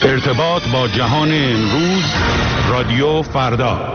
ارتباط با جهان امروز، رادیو فردا.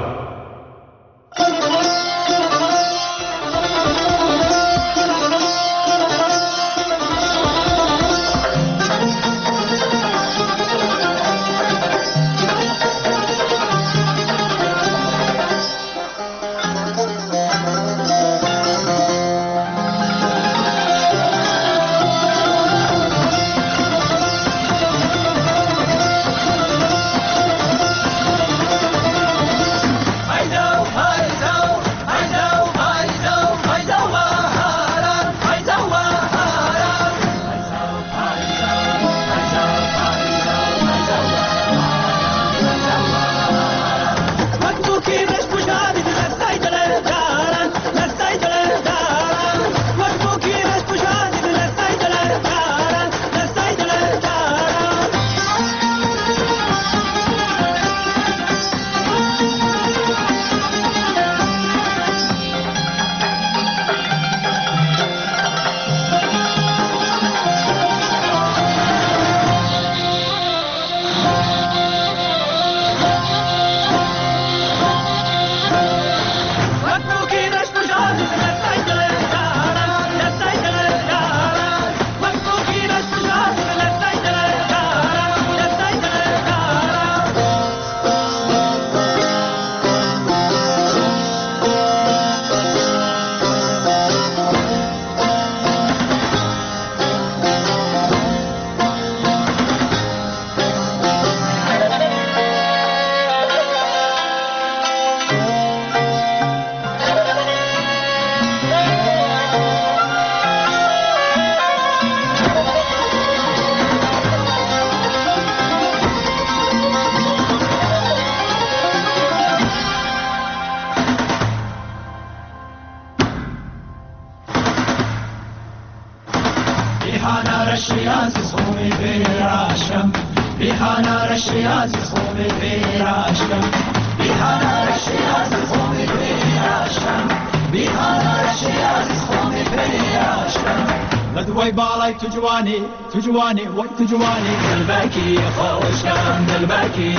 تجوانی وای تجوانی دلبکی خوشم دلبکی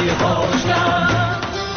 خوشم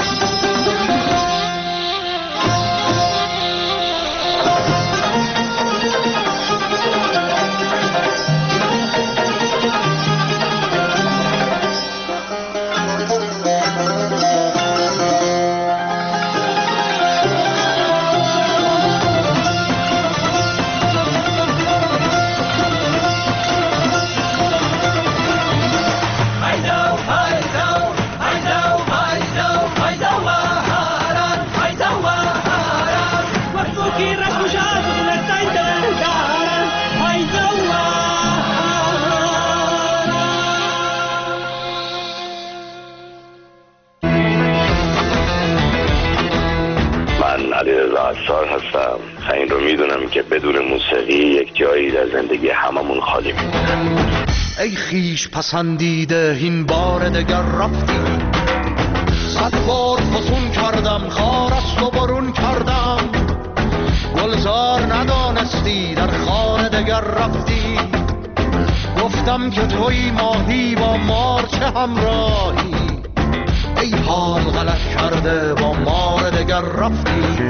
هستم. این رو میدونم که بدون موسیقی یک جایی در زندگی هممون خالی میمونه. ای خیش پسندیده این بار دگر رفتی، صد بار فسون کردم خار است و برون کردم، گلزار ندانستی در خانه دگر رفتی، گفتم که توی ماهی با مار چه همراهی، ای حال غلط کرده با مار دگر رفتی.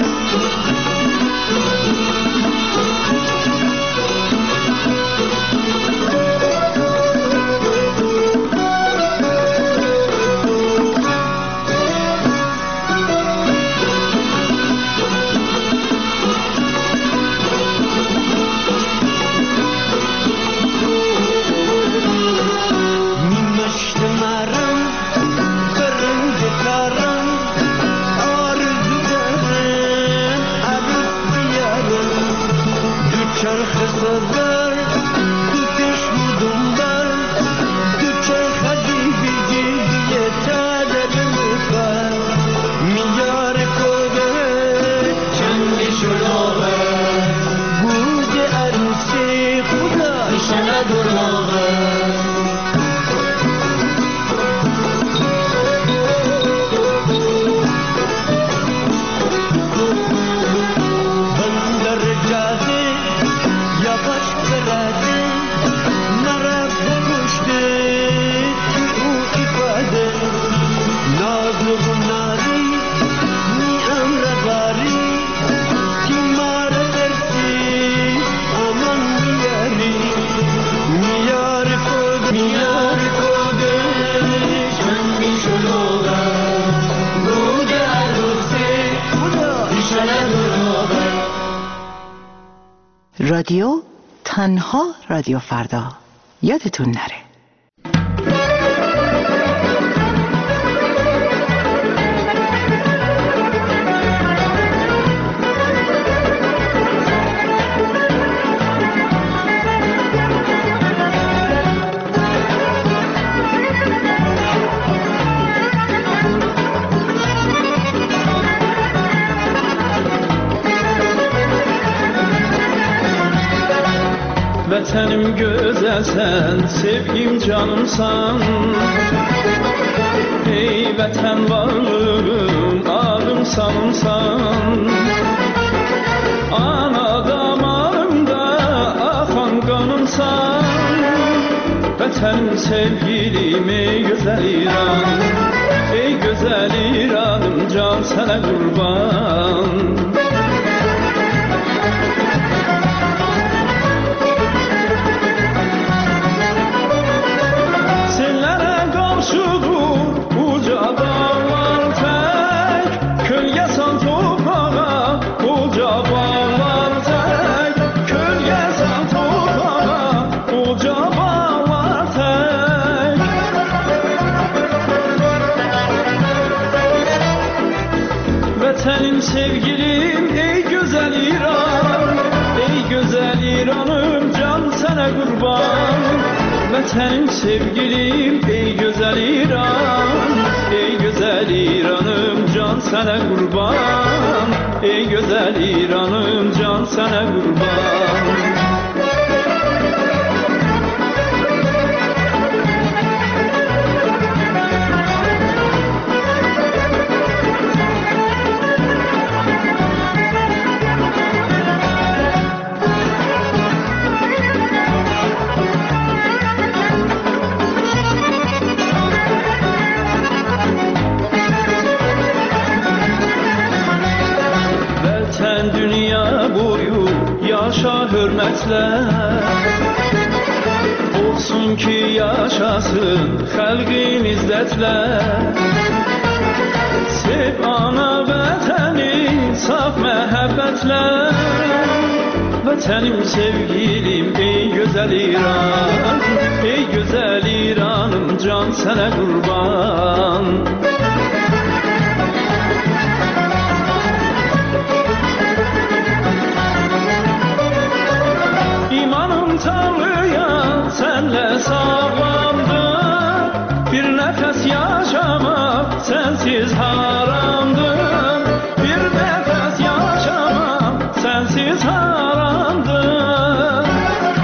رادیو تنها رادیو فردا یادتون نره. Vətənim gözəlsən, sevgim canımsan. Ey vətən varlığım, adım sanımsan. Ana damarımda axan qanımsan. Vətənim sevgilim, ey gözəl İran. Ey gözəl İranım, can sənə qurban. Vətənim sevgilim, ey gözəl İran. Ey gözəl İranım, can sənə qurban. Vətənim sevgilim, ey gözəl İran. Ey gözəl İranım, can sənə qurban. Ey gözəl İranım, can sənə qurban. Yaşa hörmətlə, olsun ki yaşasın xalqin izzətlə. Sev ana vətəni saf məhəbbətlə. Vətənim sevgilim, ey gözəl İran. Ey gözəl İranım, can sənə qurban. Tanrıya senle sağlamdır. Bir nefes yaşamak sensiz haramdır. Bir nefes yaşamak sensiz haramdır.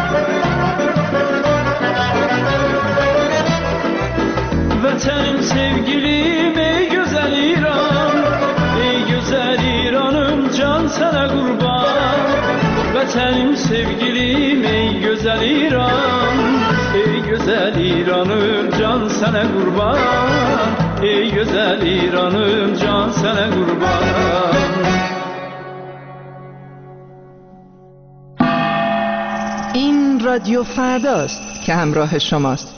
Vətənim sevgilim, ey güzel İran. Ey güzel İranım, can sana kurban. Vətənim sevgilim, ey güzel İran. Ey güzel İranım, can sana kurban. Ey güzel İranım, can sana kurban. رادیو فرداست که همراه شماست.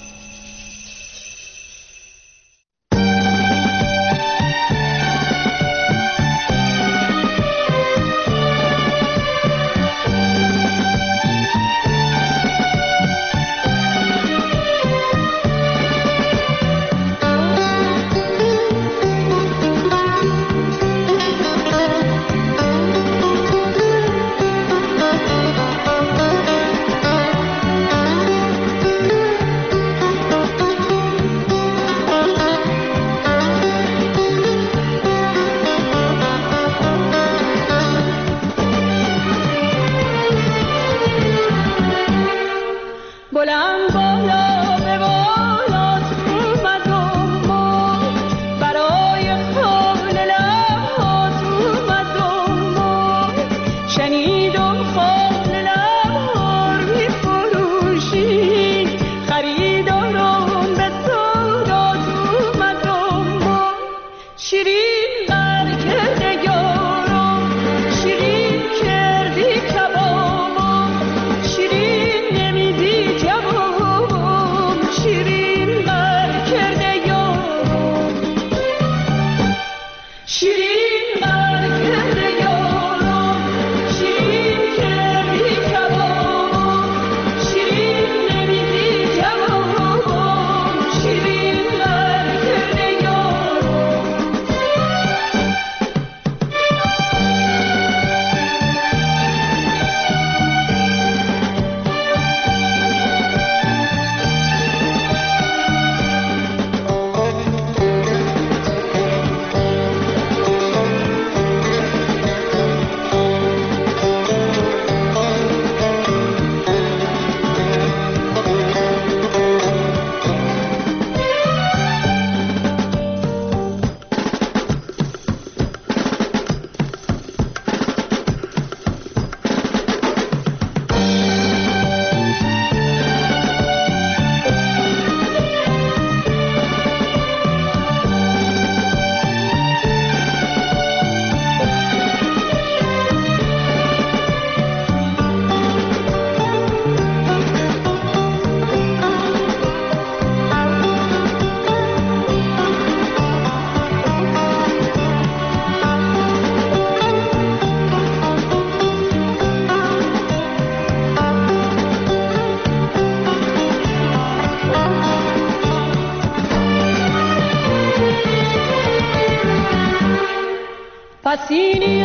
پسینی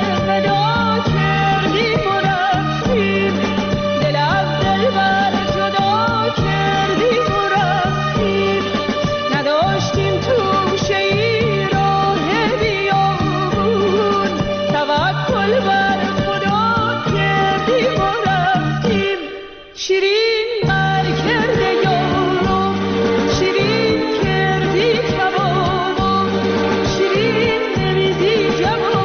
الوداع کردیم و رفتیم، دل از دلبر جدا کردیم و رفتیم، نداشتیم توشه ای راه بیابون، توکل بر خدا کردیم و رفتیم. شیرین بر کرده یارم، شیرین کردی کبابم، شیرین نمیدی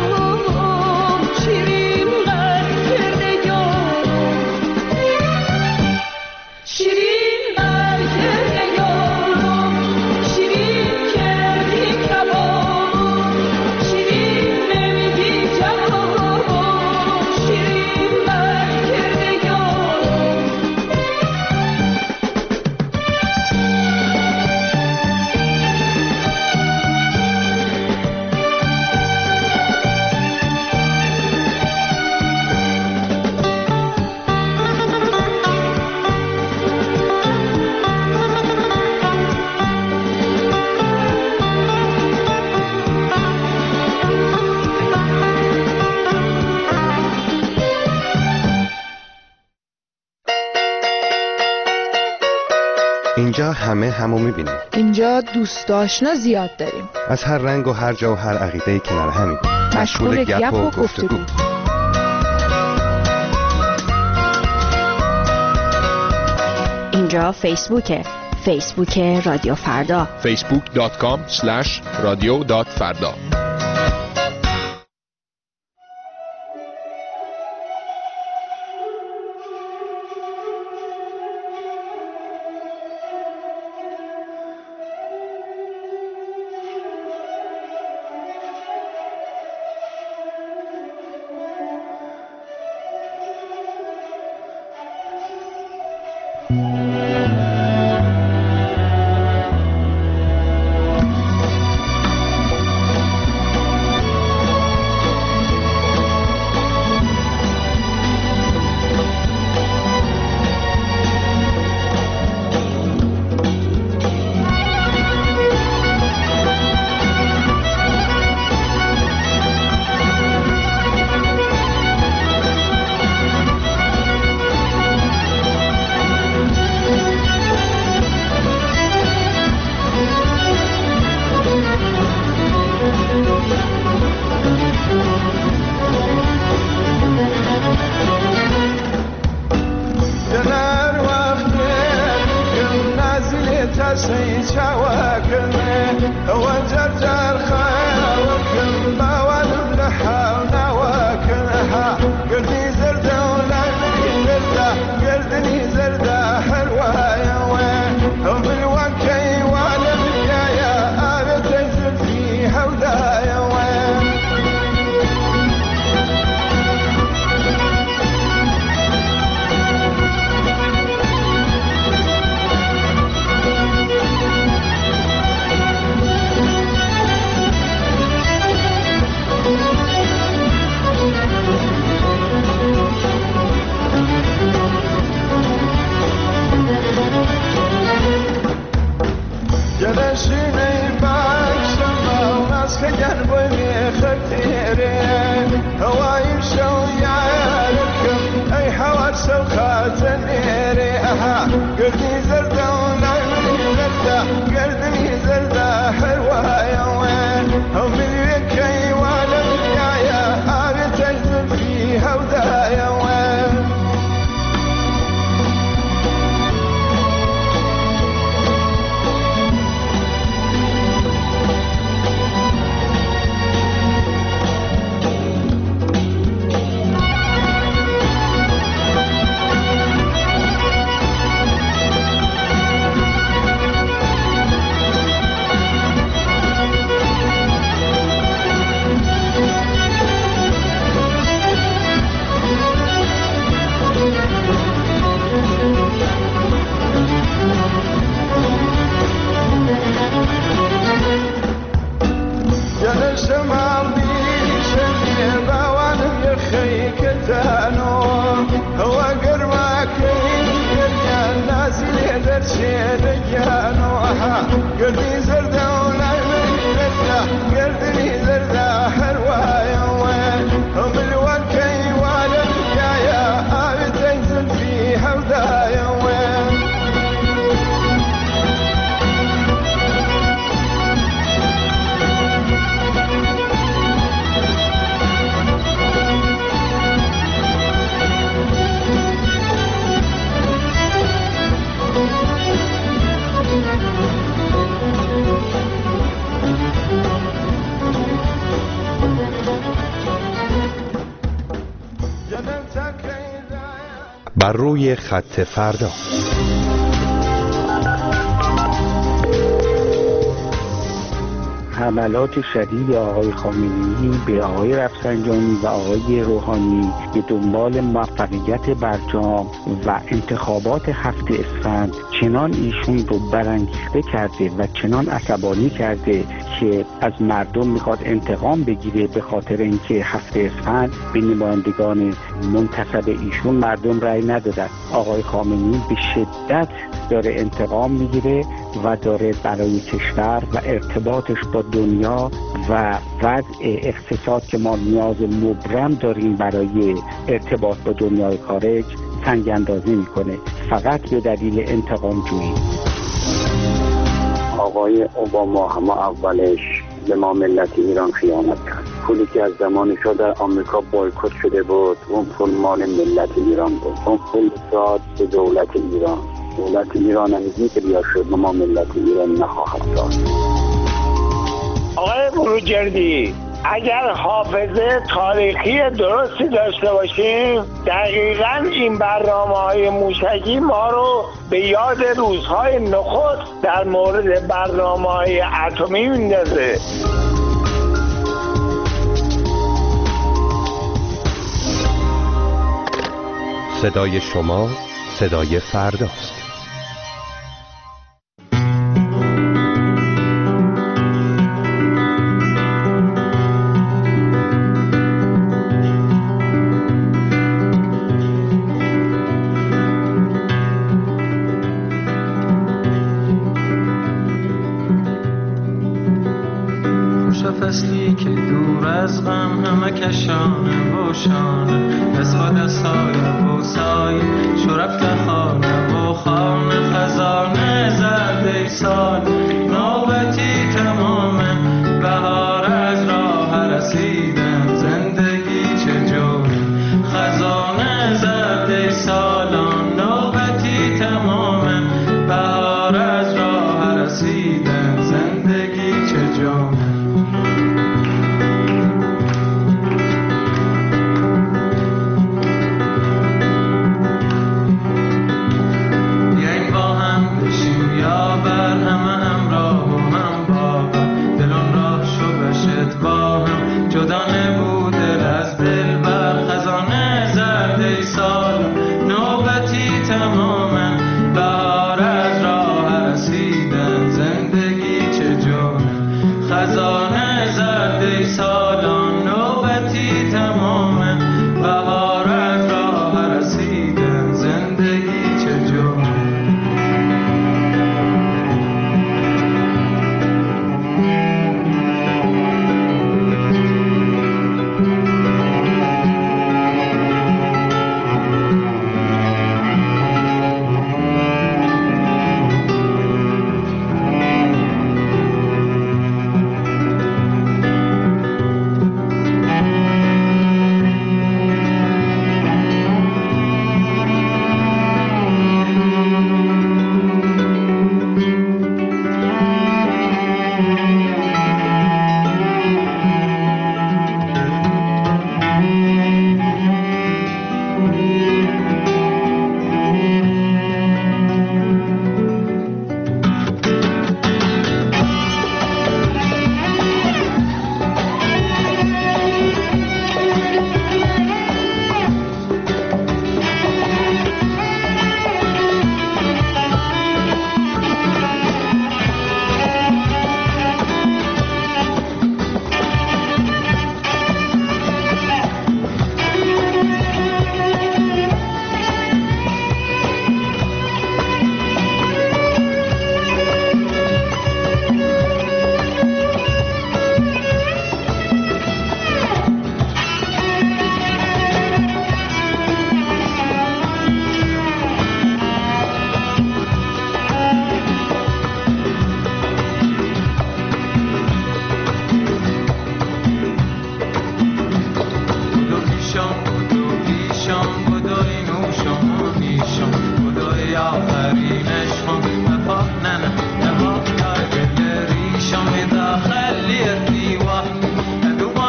جوابم، شیرین بر کرده یارم، شیرین بر کرده یارم، شیرین کردی کبابم، شیرین نمیدی جوابم، شیرین بر کرده یارم. اینجا همه همو میبینیم. اینجا دوست آشنا زیاد داریم. از هر رنگ و هر جا و هر عقیده‌ای کنار همیم. مشغول گپ و گفتگو. اینجا فیسبوک رادیو فردا. facebook.com/radio.farda. بر روی خط فردا. حملات شدید آقای خامنه‌ای به آقای رفسنجانی و آقای روحانی به دنبال موفقیت برجام و انتخابات 7 اسفند چنان ایشون رو برانگیخته کرده و چنان عصبانی کرده که از مردم میخواد انتقام بگیره، به خاطر اینکه 7 اسفند به نمایندگان منتخب ایشون مردم رأی ندادن. آقای خامنه‌ای به شدت داره انتقام میگیره و داره برای کشور و ارتباطش با دنیا و وضع اقتصاد که ما نیاز مبرم داریم برای ارتباط با دنیای خارج سنگ اندازی میکنه، فقط به دلیل انتقام جویی. آقای اوباما هم اولش به ما ملت ایران خیانت کرد. پولی که از زمان شد در آمریکا بایکوت شده بود، اون پول مال ملت ایران بود. اون پول داد به دولت ایران. دولت ایران همیزی که بیا شد ما ملت ایران نخواهد داد. آقای بروجردی، اگر حافظه تاریخی درستی داشته باشیم دقیقاً این برنامه‌های موشکی ما رو به یاد روزهای نخست در مورد برنامه‌های اتمی میندازه. صدای شما صدای فرداست. فصلی که دور از غم همه کشانه و شانه دست با دست های و سایه شرفت خانه و خانه خزانه زرده سال نوبتی تمامه بهار از راه رسیدن زندگی چجوری خزانه زرده سالان نوبتی تمامه بهار از راه رسیدن زندگی چجوری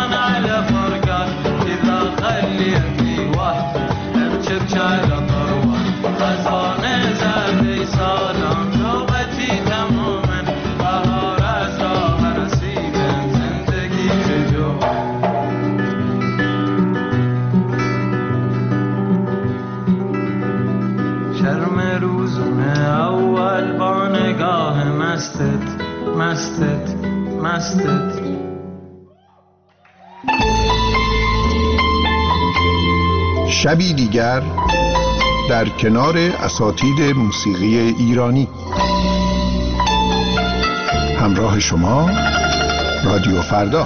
على طروة مستت مستت مستت. شبی دیگر در کنار اساتید موسیقی ایرانی. همراه شما رادیو فردا.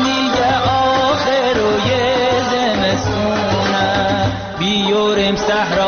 بیوریم صحرا